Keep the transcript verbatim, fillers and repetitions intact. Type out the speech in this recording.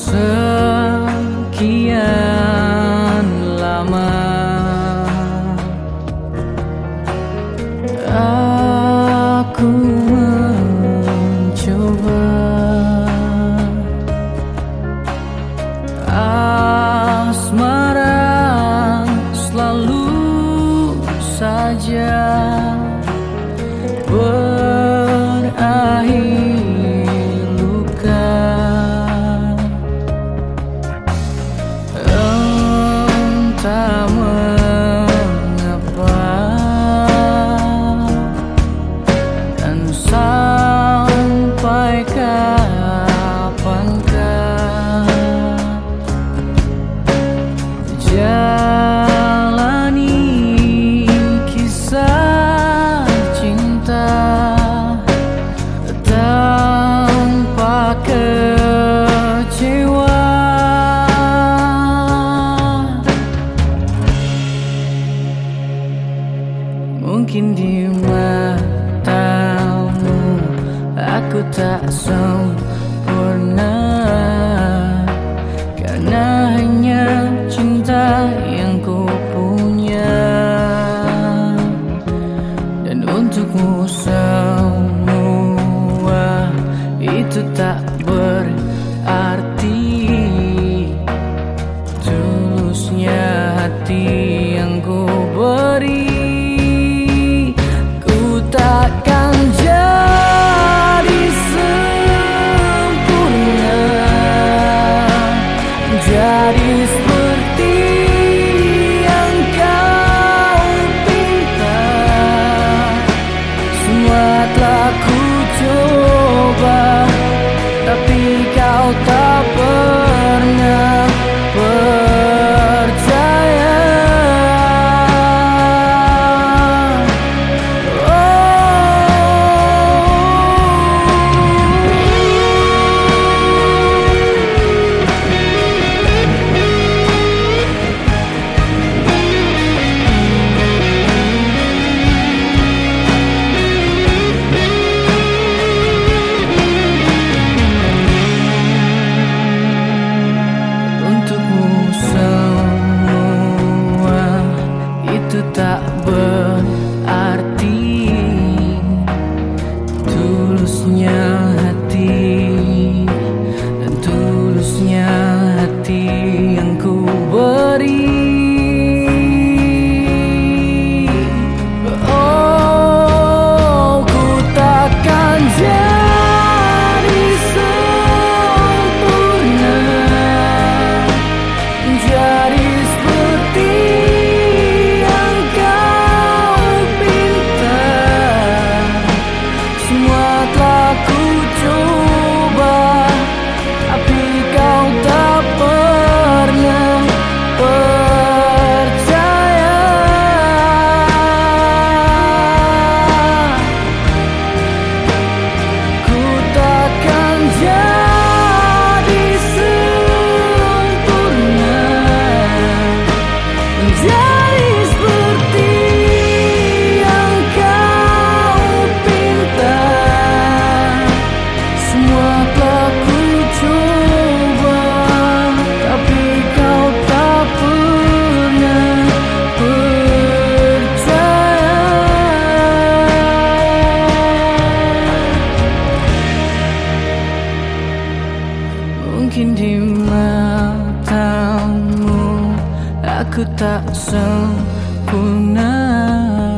sekian lama aku mencoba asmara selalu saja berakhir luka. Entah mengapa dan sampai kapankah jalani kisah cinta tanpa kecewa. Mungkin di matamu aku tak sempurna, karena hanya cinta yang ku punya. Dan untukmu semua itu tak berarti. Tulusnya hati yang ku beri, ku takkan jadi sempurna, jadi seperti yang kau pinta. Semua telah ku coba, tapi kau tak pernah percaya. Tak berarti. Tulusnya hati dan tulusnya hati yang ku beri. Oh, ku takkan jadi sempurna, jadi seperti mungkin di matamu aku tak sempurna.